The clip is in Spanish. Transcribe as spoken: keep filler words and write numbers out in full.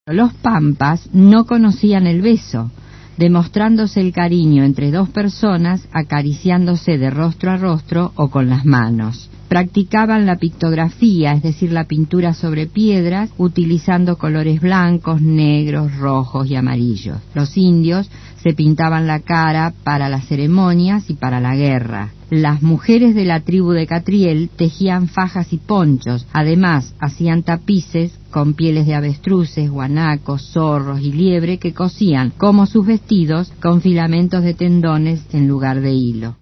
Los pampas no conocían el beso, demostrándose el cariño entre dos personas acariciándose de rostro a rostro o con las manos. Practicaban la pictografía, es decir, la pintura sobre piedras, utilizando colores blancos, negros, rojos y amarillos. Los indios se pintaban la cara para las ceremonias y para la guerra. Las mujeres de la tribu de Catriel tejían fajas y ponchos, además hacían tapices con pieles de avestruces, guanacos, zorros y liebre que cosían, como sus vestidos, con filamentos de tendones en lugar de hilo.